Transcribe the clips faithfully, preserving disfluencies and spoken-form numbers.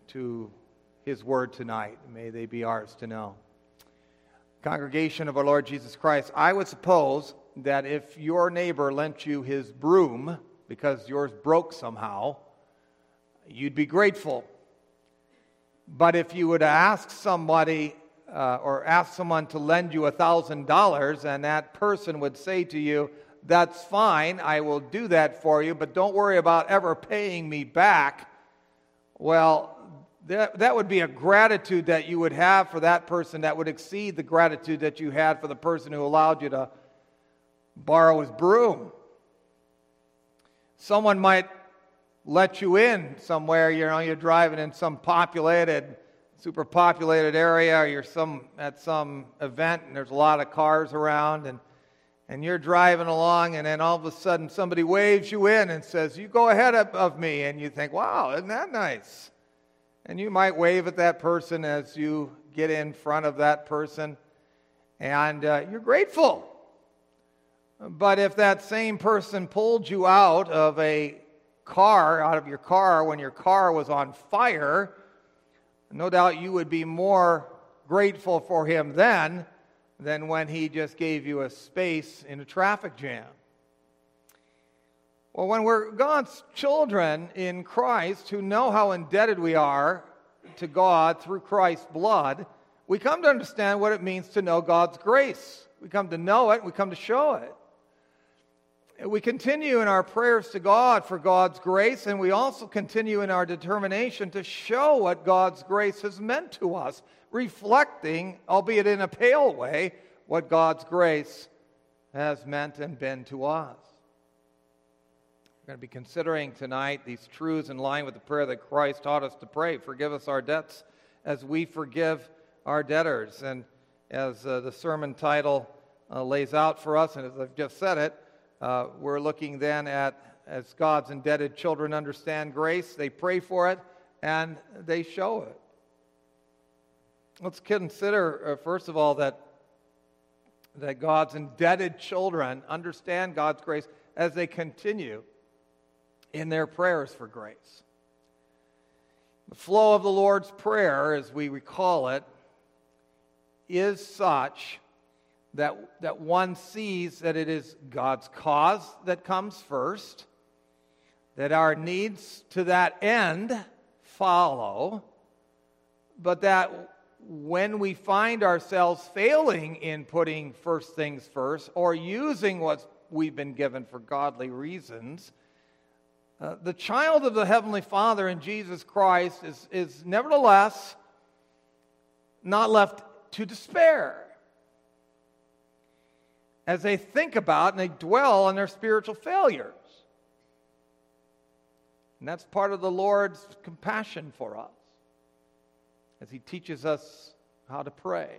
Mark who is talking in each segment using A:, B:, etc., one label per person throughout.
A: to His Word tonight. May they be ours to know. Congregation of our Lord Jesus Christ, I would suppose that if your neighbor lent you his broom because yours broke somehow, you'd be grateful. But if you would ask somebody uh, or ask someone to lend you a thousand dollars and that person would say to you, "That's fine, I will do that for you, but don't worry about ever paying me back," well, that, that would be a gratitude that you would have for that person that would exceed the gratitude that you had for the person who allowed you to borrow his broom. Someone might let you in somewhere, you know, you're driving in some populated, super populated area, or you're some at some event and there's a lot of cars around, and and you're driving along, and then all of a sudden somebody waves you in and says, "You go ahead of, of me," and you think, "Wow, isn't that nice?" And you might wave at that person as you get in front of that person, and uh, you're grateful. But if that same person pulled you out of a car, out of your car when your car was on fire, no doubt you would be more grateful for him then than when he just gave you a space in a traffic jam. Well, when we're God's children in Christ who know how indebted we are to God through Christ's blood, we come to understand what it means to know God's grace. We come to know it, we come to show it. We continue in our prayers to God for God's grace, and we also continue in our determination to show what God's grace has meant to us, reflecting, albeit in a pale way, what God's grace has meant and been to us. We're going to be considering tonight these truths in line with the prayer that Christ taught us to pray. Forgive us our debts as we forgive our debtors. And as uh, the sermon title uh, lays out for us, and as I've just said it, Uh, we're looking then at, as God's indebted children understand grace, they pray for it and they show it. Let's consider, uh, first of all, that, that God's indebted children understand God's grace as they continue in their prayers for grace. The flow of the Lord's Prayer, as we recall it, is such That, that one sees that it is God's cause that comes first, that our needs to that end follow, but that when we find ourselves failing in putting first things first or using what we've been given for godly reasons, uh, the child of the Heavenly Father in Jesus Christ is, is nevertheless not left to despair as they think about and they dwell on their spiritual failures. And that's part of the Lord's compassion for us as He teaches us how to pray.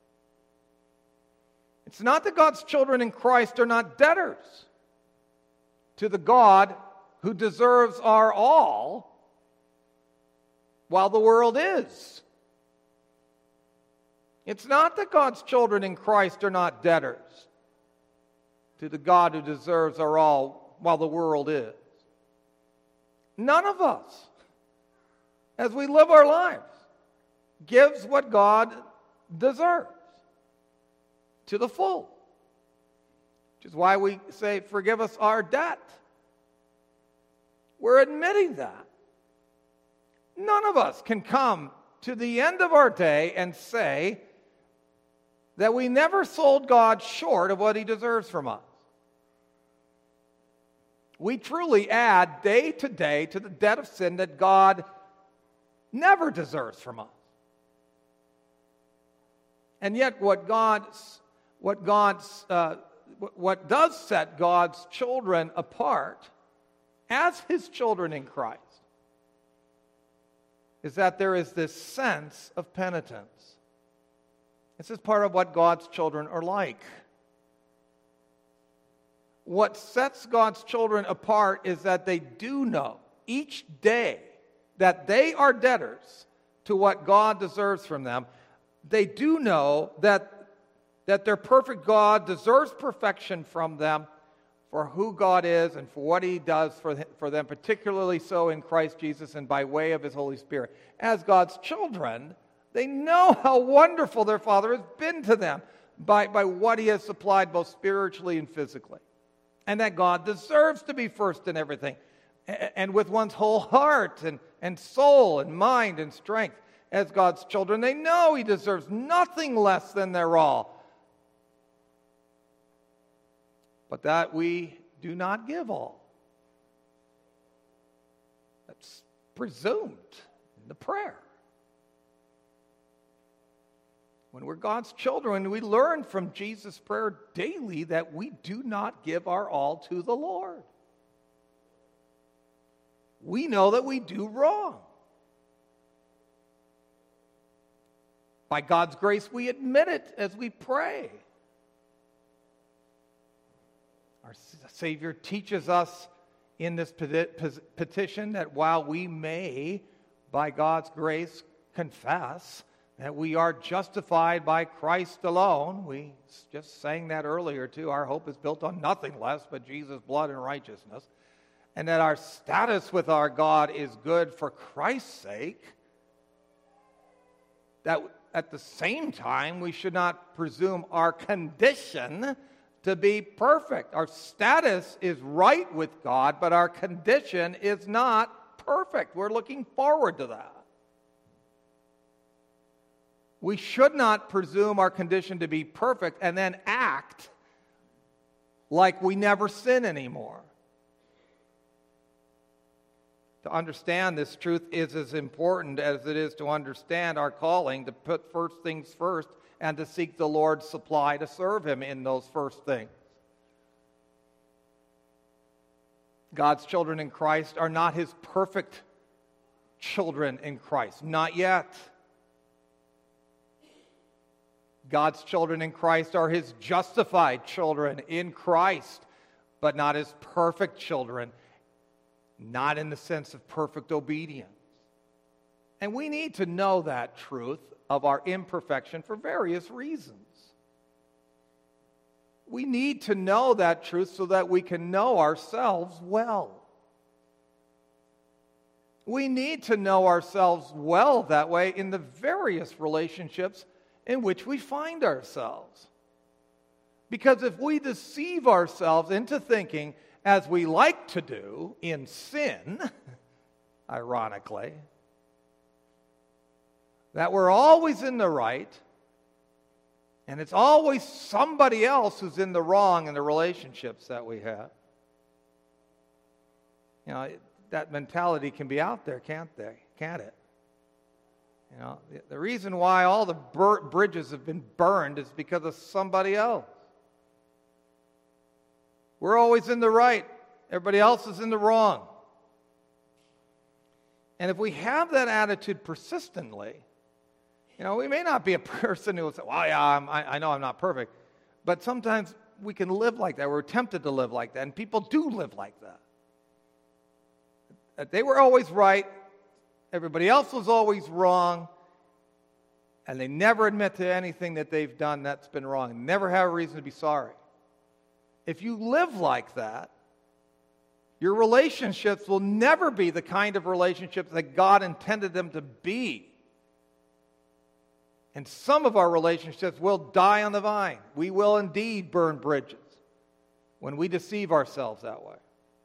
A: It's not that God's children in Christ are not debtors to the God who deserves our all while the world is. It's not that God's children in Christ are not debtors to the God who deserves our all while the world is. None of us, as we live our lives, gives what God deserves to the full. Which is why we say, "Forgive us our debt." We're admitting that. None of us can come to the end of our day and say that we never sold God short of what He deserves from us. We truly add day to day to the debt of sin that God never deserves from us. And yet what God's, what God's, uh, what does set God's children apart as His children in Christ is that there is this sense of penitence. This is part of what God's children are like. What sets God's children apart is that they do know each day that they are debtors to what God deserves from them. They do know that, that their perfect God deserves perfection from them for who God is and for what he does for, for them, particularly so in Christ Jesus and by way of his Holy Spirit. As God's children, they know how wonderful their Father has been to them by, by what he has supplied both spiritually and physically. And that God deserves to be first in everything, and with one's whole heart and, and soul and mind and strength. As God's children, they know he deserves nothing less than their all. But that we do not give all. That's presumed in the prayer. When we're God's children, we learn from Jesus' prayer daily that we do not give our all to the Lord. We know that we do wrong. By God's grace, we admit it as we pray. Our Savior teaches us in this petition that while we may, by God's grace, confess that we are justified by Christ alone. We just sang that earlier too. Our hope is built on nothing less but Jesus' blood and righteousness. And that our status with our God is good for Christ's sake. That at the same time, we should not presume our condition to be perfect. Our status is right with God, but our condition is not perfect. We're looking forward to that. We should not presume our condition to be perfect and then act like we never sin anymore. To understand this truth is as important as it is to understand our calling to put first things first and to seek the Lord's supply to serve him in those first things. God's children in Christ are not his perfect children in Christ. Not yet. God's children in Christ are his justified children in Christ, but not his perfect children, not in the sense of perfect obedience. And we need to know that truth of our imperfection for various reasons. We need to know that truth so that we can know ourselves well. We need to know ourselves well that way in the various relationships in which we find ourselves. Because if we deceive ourselves into thinking, as we like to do in sin, ironically, that we're always in the right, and it's always somebody else who's in the wrong in the relationships that we have. You know, that mentality can be out there, can't they? Can't it? You know, the reason why all the bur- bridges have been burned is because of somebody else. We're always in the right. Everybody else is in the wrong. And if we have that attitude persistently, you know, we may not be a person who will say, well, yeah, I'm, I, I know I'm not perfect. But sometimes we can live like that. We're tempted to live like that. And people do live like that. That they were always right. Everybody else was always wrong. And they never admit to anything that they've done that's been wrong. And never have a reason to be sorry. If you live like that, your relationships will never be the kind of relationships that God intended them to be. And some of our relationships will die on the vine. We will indeed burn bridges when we deceive ourselves that way.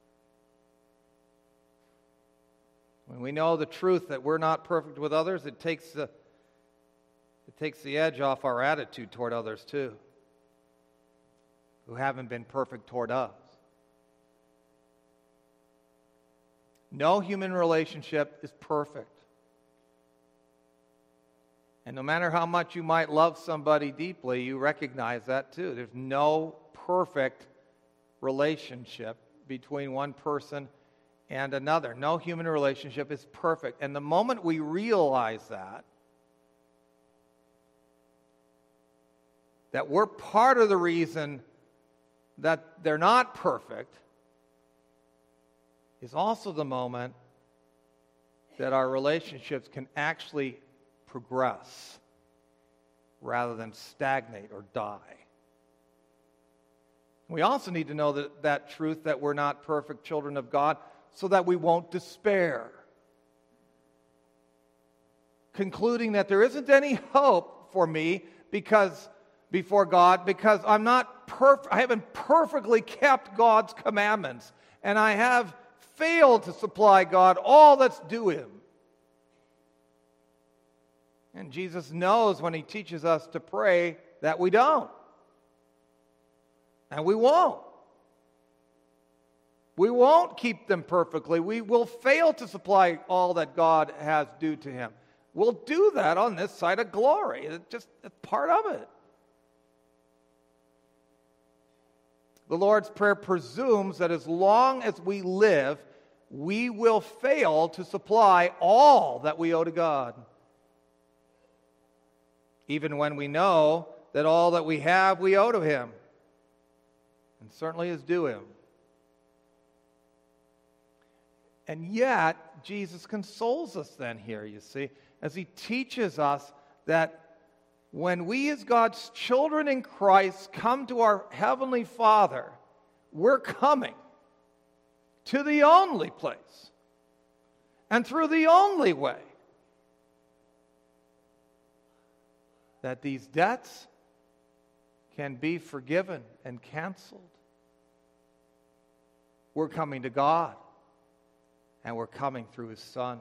A: When we know the truth that we're not perfect with others, it takes the, it takes the edge off our attitude toward others too, who haven't been perfect toward us. No human relationship is perfect. And no matter how much you might love somebody deeply, you recognize that too. There's no perfect relationship between one person and another. No human relationship is perfect. And the moment we realize that, that we're part of the reason that they're not perfect, is also the moment that our relationships can actually progress rather than stagnate or die. We also need to know that, that truth that we're not perfect children of God so that we won't despair, concluding that there isn't any hope for me because before God because I'm not perf- I haven't perfectly kept God's commandments, and I have failed to supply God all that's due him. And Jesus knows when he teaches us to pray that we don't. And we won't. We won't keep them perfectly. We will fail to supply all that God has due to him. We'll do that on this side of glory. It's just it's part of it. The Lord's Prayer presumes that as long as we live, we will fail to supply all that we owe to God. Even when we know that all that we have, we owe to him, and certainly is due him. And yet, Jesus consoles us then here, you see, as he teaches us that when we as God's children in Christ come to our Heavenly Father, we're coming to the only place and through the only way that these debts can be forgiven and canceled. We're coming to God, and we're coming through his Son.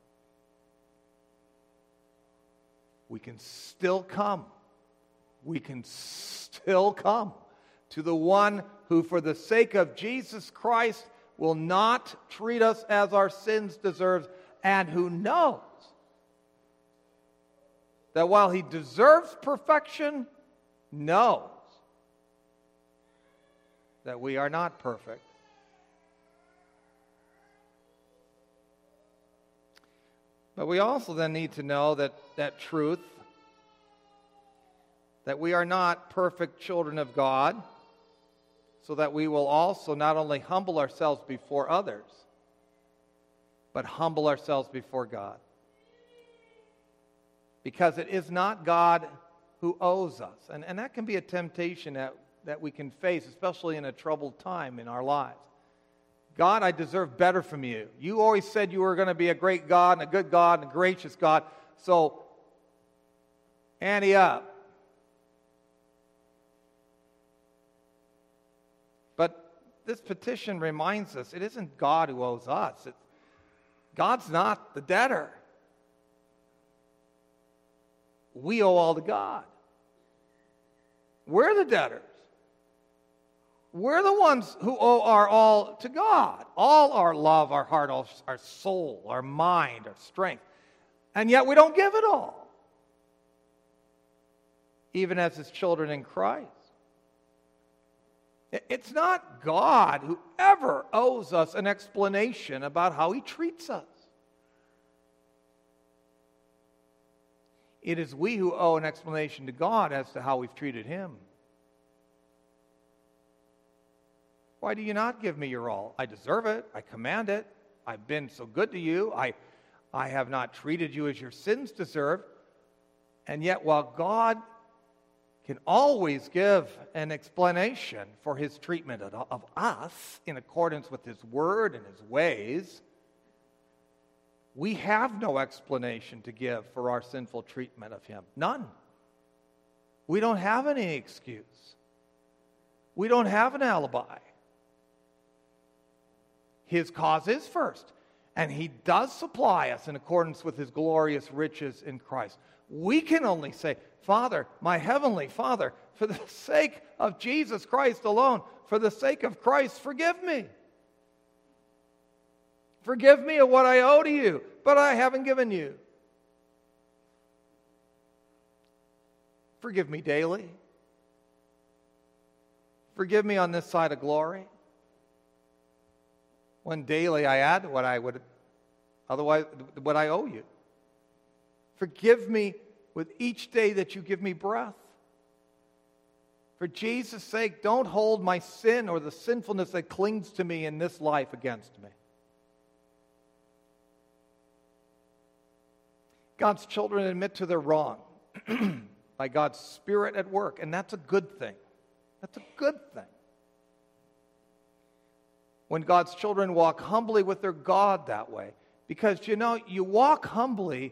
A: We can still come. We can still come to the one who, for the sake of Jesus Christ, will not treat us as our sins deserve, and who knows that while he deserves perfection, knows that we are not perfect. But we also then need to know that that truth, that we are not perfect children of God, so that we will also not only humble ourselves before others, but humble ourselves before God. Because it is not God who owes us. And, and that can be a temptation that, that we can face, especially in a troubled time in our lives. God, I deserve better from you. You always said you were going to be a great God and a good God and a gracious God. So, ante up. But this petition reminds us it isn't God who owes us. It's, God's not the debtor. We owe all to God. We're the debtors. We're the ones who owe our all to God. All our love, our heart, our soul, our mind, our strength. And yet we don't give it all. Even as his children in Christ. It's not God who ever owes us an explanation about how he treats us. It is we who owe an explanation to God as to how we've treated him. Why do you not give me your all? I deserve it. I command it. I've been so good to you. I, I have not treated you as your sins deserve. And yet, while God can always give an explanation for his treatment of, of us in accordance with his word and his ways, we have no explanation to give for our sinful treatment of him. None. We don't have any excuse. We don't have an alibi. His cause is first, and he does supply us in accordance with his glorious riches in Christ. We can only say, Father, my heavenly Father, for the sake of Jesus Christ alone, for the sake of Christ, forgive me. Forgive me of what I owe to you, but I haven't given you. Forgive me daily. Forgive me on this side of glory. When daily I add what I would otherwise what I owe you. Forgive me with each day that you give me breath. For Jesus' sake, don't hold my sin or the sinfulness that clings to me in this life against me. God's children admit to their wrong by God's Spirit at work, and that's a good thing. That's a good thing. when God's children walk humbly with their God that way. Because, you know, you walk humbly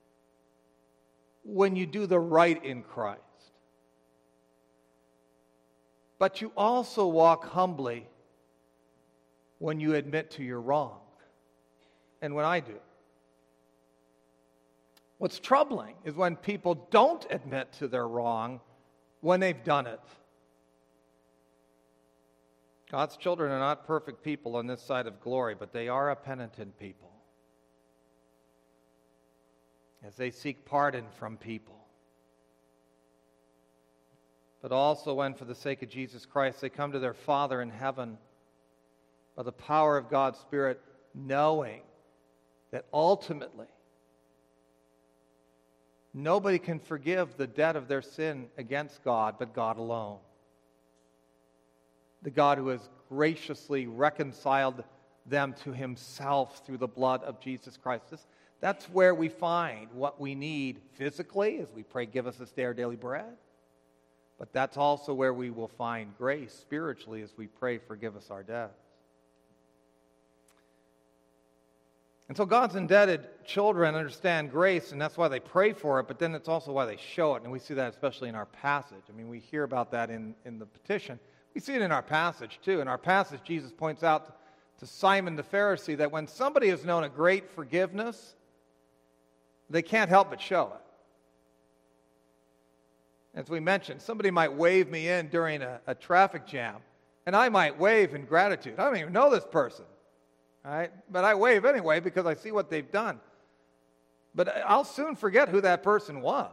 A: when you do the right in Christ. But you also walk humbly when you admit to your wrong. And when I do. What's troubling is when people don't admit to their wrong when they've done it. God's children are not perfect people on this side of glory, but they are a penitent people, as they seek pardon from people. But also when, for the sake of Jesus Christ, they come to their Father in heaven by the power of God's Spirit, knowing that ultimately nobody can forgive the debt of their sin against God but God alone. The God who has graciously reconciled them to himself through the blood of Jesus Christ. This, that's where we find what we need physically as we pray, give us this day our daily bread. But that's also where we will find grace spiritually as we pray, forgive us our debts. And so God's indebted children understand grace, and that's why they pray for it, but then it's also why they show it. And we see that especially in our passage. I mean, we hear about that in, in the petition. We see it in our passage, too. In our passage, Jesus points out to Simon the Pharisee that when somebody has known a great forgiveness, they can't help but show it. As we mentioned, somebody might wave me in during a, a traffic jam, and I might wave in gratitude. I don't even know this person, all right? But I wave anyway because I see what they've done. But I'll soon forget who that person was.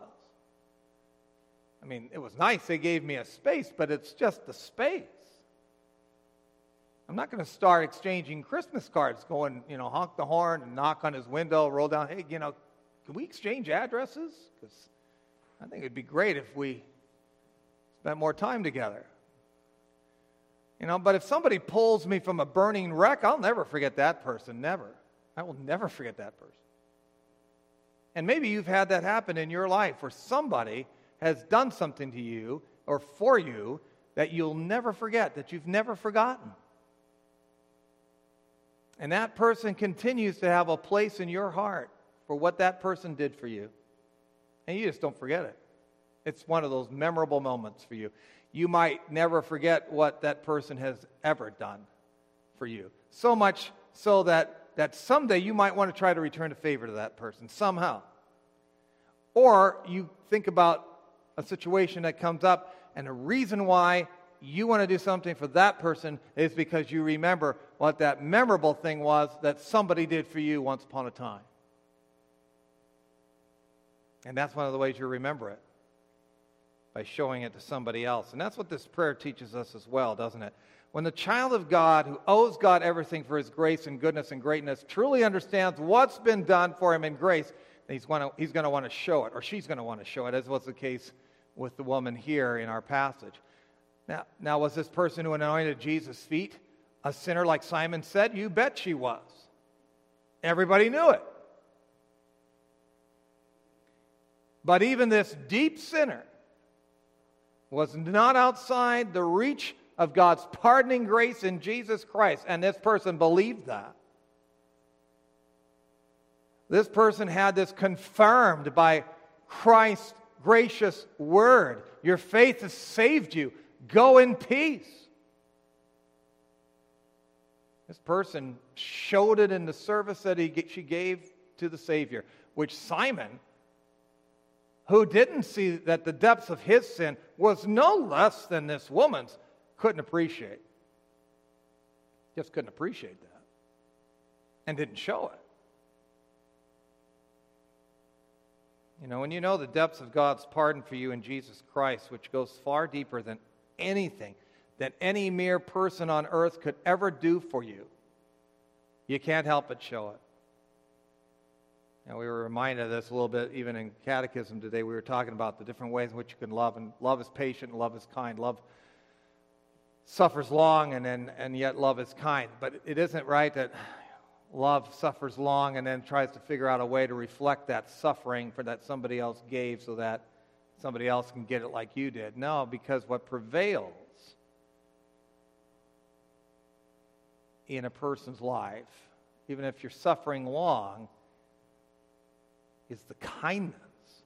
A: I mean, it was nice they gave me a space, but it's just the space. I'm not going to start exchanging Christmas cards, going, you know, honk the horn and knock on his window, roll down, hey, you know, can we exchange addresses? Because I think it'd be great if we spent more time together. You know, but if somebody pulls me from a burning wreck, I'll never forget that person, never. I will never forget that person. And maybe you've had that happen in your life where somebody has done something to you or for you that you'll never forget, that you've never forgotten. And that person continues to have a place in your heart for what that person did for you. And you just don't forget it. It's one of those memorable moments for you. You might never forget what that person has ever done for you. So much so that, that someday you might want to try to return a favor to that person somehow. Or you think about a situation that comes up, and the reason why you want to do something for that person is because you remember what that memorable thing was that somebody did for you once upon a time. And that's one of the ways you remember it, by showing it to somebody else. And that's what this prayer teaches us as well, doesn't it? When the child of God, who owes God everything for his grace and goodness and greatness, truly understands what's been done for him in grace, he's going to, he's going to want to show it, or she's going to want to show it, as was the case with the woman here in our passage. Now, now, was this person who anointed Jesus' feet a sinner like Simon said? You bet she was. Everybody knew it. But even this deep sinner was not outside the reach of God's pardoning grace in Jesus Christ, and this person believed that. This person had this confirmed by Christ's gracious word. Your faith has saved you. Go in peace. This person showed it in the service that he, she gave to the Savior, which Simon, who didn't see that the depths of his sin was no less than this woman's, couldn't appreciate. Just couldn't appreciate that. And didn't show it. You know, when you know the depths of God's pardon for you in Jesus Christ, which goes far deeper than anything that any mere person on earth could ever do for you, you can't help but show it. And we were reminded of this a little bit even in catechism today. We were talking about the different ways in which you can love, and love is patient, and love is kind. Love suffers long, and then and yet love is kind. But it isn't right that love suffers long and then tries to figure out a way to reflect that suffering for that somebody else gave so that somebody else can get it like you did. No, because what prevails in a person's life, even if you're suffering long, is the kindness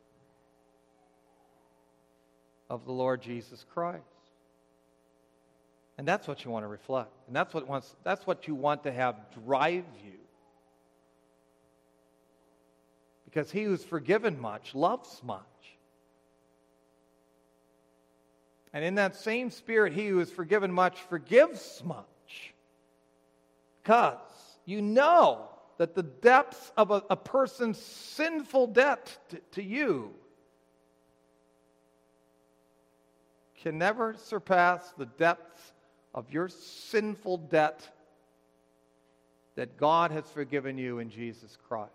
A: of the Lord Jesus Christ. And that's what you want to reflect. And that's what wants, that's what you want to have drive you. Because he who's forgiven much loves much. And in that same spirit, he who is forgiven much forgives much. Because you know that the depths of a, a person's sinful debt to, to you can never surpass the depths of your sinful debt that God has forgiven you in Jesus Christ.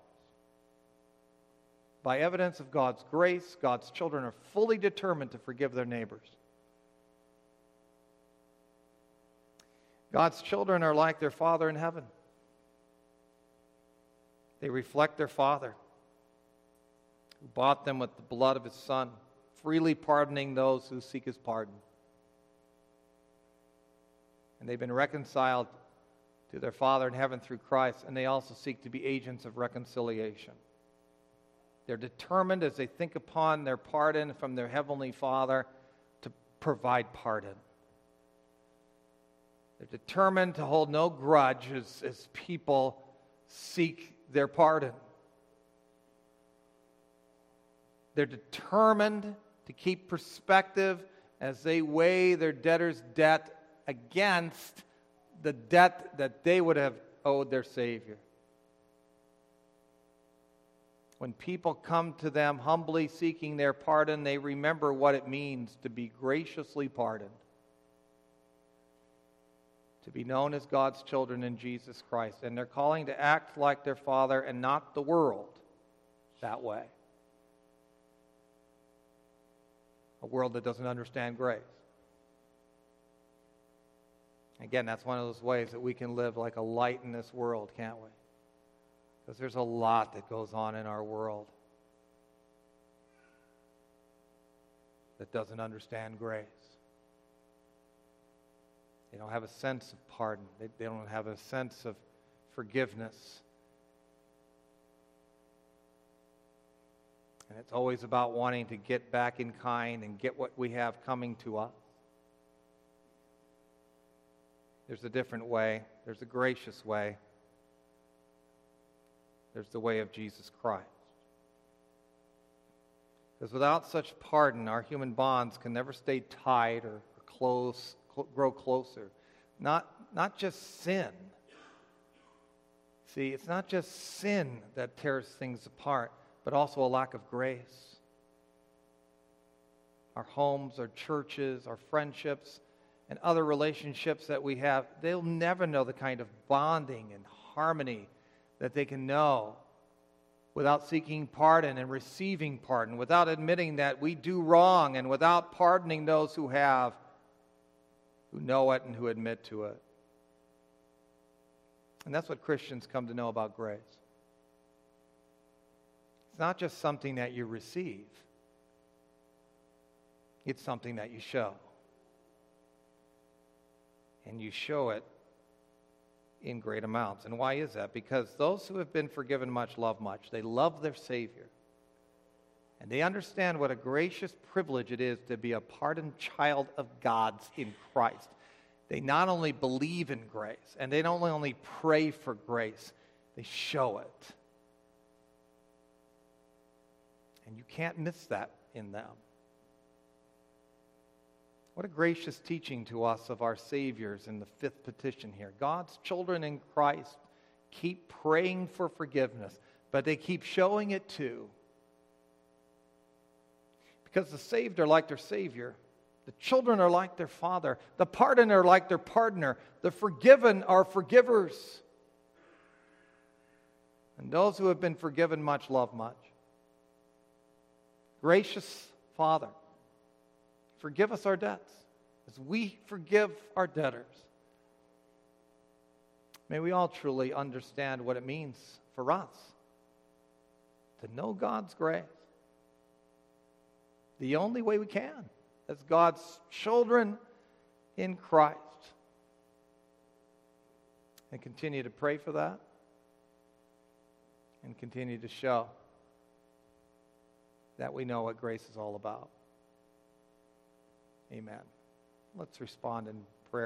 A: By evidence of God's grace, God's children are fully determined to forgive their neighbors. God's children are like their Father in heaven. They reflect their Father, who bought them with the blood of his Son, freely pardoning those who seek his pardon. And they've been reconciled to their Father in heaven through Christ, and they also seek to be agents of reconciliation. They're determined, as they think upon their pardon from their Heavenly Father, to provide pardon. They're determined to hold no grudge as, as people seek their pardon. They're determined to keep perspective as they weigh their debtor's debt against the debt that they would have owed their Savior. When people come to them humbly seeking their pardon, they remember what it means to be graciously pardoned, to be known as God's children in Jesus Christ. And they're calling to act like their Father and not the world that way. A world that doesn't understand grace. Again, that's one of those ways that we can live like a light in this world, can't we? Because there's a lot that goes on in our world that doesn't understand grace. They don't have a sense of pardon. They, they don't have a sense of forgiveness. And it's always about wanting to get back in kind and get what we have coming to us. There's a different way. There's a gracious way. There's the way of Jesus Christ. Because without such pardon, our human bonds can never stay tight or close, cl- grow closer. Not, not just sin. See, it's not just sin that tears things apart, but also a lack of grace. Our homes, our churches, our friendships, and other relationships that we have, they'll never know the kind of bonding and harmony that they can know without seeking pardon and receiving pardon, without admitting that we do wrong, and without pardoning those who have, who know it and who admit to it. And that's what Christians come to know about grace. It's not just something that you receive. It's something that you show. And you show it in great amounts. And why is that? Because those who have been forgiven much love much. They love their Savior. And they understand what a gracious privilege it is to be a pardoned child of God's in Christ. They not only believe in grace, and they don't only pray for grace, they show it. And you can't miss that in them. What a gracious teaching to us of our Saviors in the fifth petition here. God's children in Christ keep praying for forgiveness, but they keep showing it too. Because the saved are like their Savior. The children are like their Father. The pardoned are like their pardoner. The forgiven are forgivers. And those who have been forgiven much love much. Gracious Father, forgive us our debts as we forgive our debtors. May we all truly understand what it means for us to know God's grace. The only way we can as God's children in Christ. and continue to pray for that and continue to show that we know what grace is all about. Amen. Let's respond in